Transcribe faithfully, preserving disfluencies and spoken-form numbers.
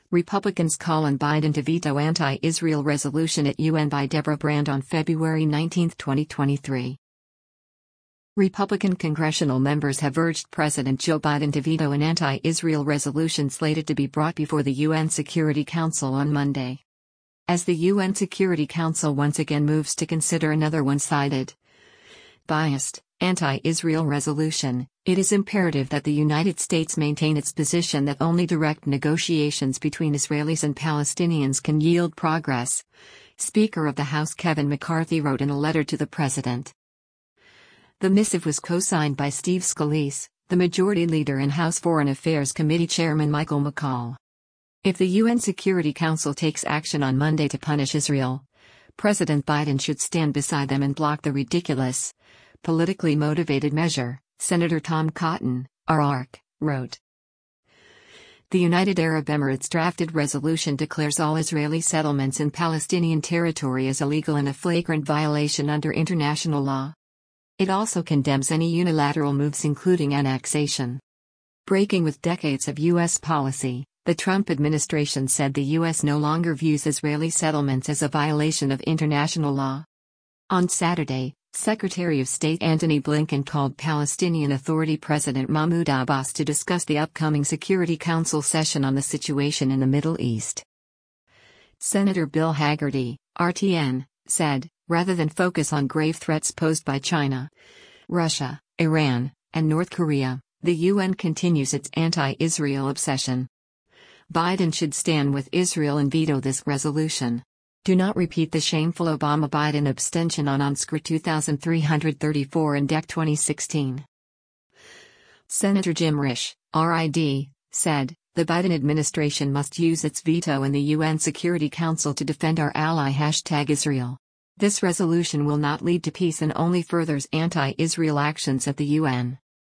Republicans call on Biden to veto anti-Israel resolution at U N by Deborah Brand on February nineteenth, twenty twenty-three. Republican congressional members have urged President Joe Biden to veto an anti-Israel resolution slated to be brought before the U N Security Council on Monday. As the U N Security Council once again moves to consider another one-sided, biased, anti-Israel resolution, it is imperative that the United States maintain its position that only direct negotiations between Israelis and Palestinians can yield progress, Speaker of the House Kevin McCarthy wrote in a letter to the President. The missive was co-signed by Steve Scalise, the Majority Leader, and House Foreign Affairs Committee Chairman Michael McCaul. If the U N Security Council takes action on Monday to punish Israel, President Biden should stand beside them and block the ridiculous, politically motivated measure, Senator Tom Cotton, R A R C, wrote. The United Arab Emirates drafted resolution declares all Israeli settlements in Palestinian territory as illegal and a flagrant violation under international law. It also condemns any unilateral moves including annexation. Breaking with decades of U S policy, the Trump administration said the U S no longer views Israeli settlements as a violation of international law. On Saturday, Secretary of State Antony Blinken called Palestinian Authority President Mahmoud Abbas to discuss the upcoming Security Council session on the situation in the Middle East. Senator Bill Hagerty, R T N, said, rather than focus on grave threats posed by China, Russia, Iran, and North Korea, the U N continues its anti-Israel obsession. Biden should stand with Israel and veto this resolution. Do not repeat the shameful Obama-Biden abstention on UNSCR two thousand three hundred thirty-four and D E C twenty sixteen. Senator Jim Risch, R I D, said, the Biden administration must use its veto in the U N Security Council to defend our ally hashtag Israel. This resolution will not lead to peace and only furthers anti-Israel actions at the U N.